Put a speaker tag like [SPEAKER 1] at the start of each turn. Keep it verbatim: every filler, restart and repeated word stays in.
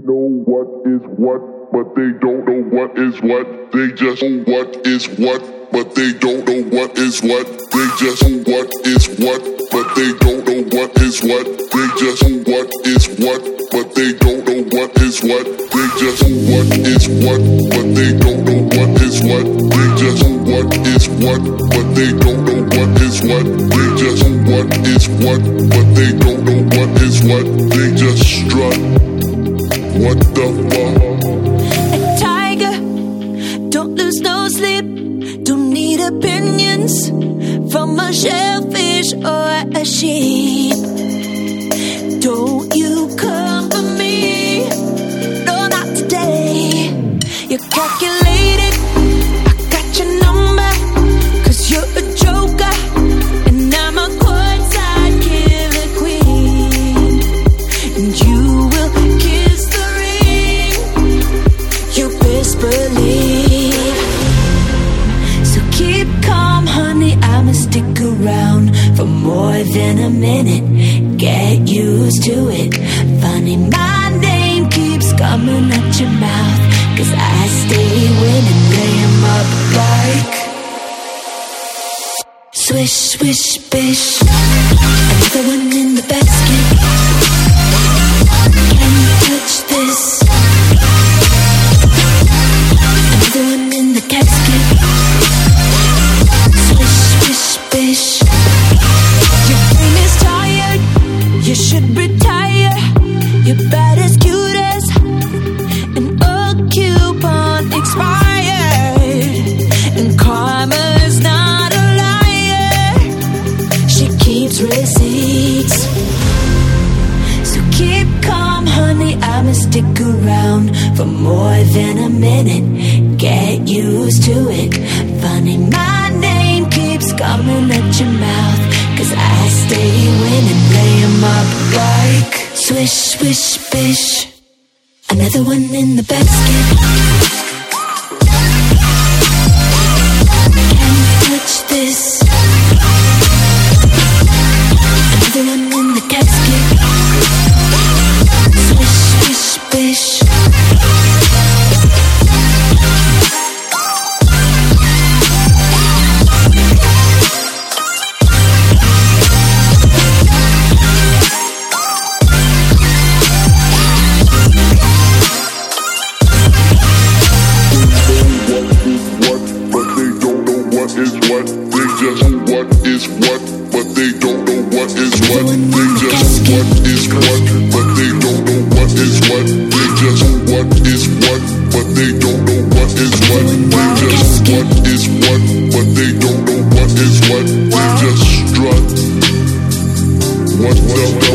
[SPEAKER 1] know what is what, but they don't know what is what. They just know what is what, but they don't know what is what. They just know what is what, but they don't know what is what. They just know what is what, but they don't know what is what. They just know what is what, but they don't know what is what. They just know what is what, but they don't know what is what. They just know what is what, but they don't know what is what. They just strut. What the fuck?
[SPEAKER 2] A tiger, don't lose no sleep. Don't need opinions from a shellfish or a sheep. Don't you come for me, no, not today. You're calculated, I got your number, cause you're a joker, and I'm a courtside killer queen. And you will kiss the ring, you best believe. So keep calm, honey, I'ma stick around for more than a minute. Get used to it. Funny, my name keeps coming at your mouth, cause I stay winning, lay 'em up like swish, swish, bish. Another one in the basket. Can you touch this? Another one in the casket. Swish, swish, bish. Your brain is tired, you should retire. You're bad as cute as an old coupon expired. And karma's not a liar, she keeps receipts. So keep calm, honey, I'ma stick around for more than a minute. Get used to it. Funny, my name keeps coming at your mouth, cause I stay winning, lay 'em up like swish, swish, bish. Another one in the basket. Can you touch this? Another one in the casket. Swish, swish, bish.
[SPEAKER 1] What the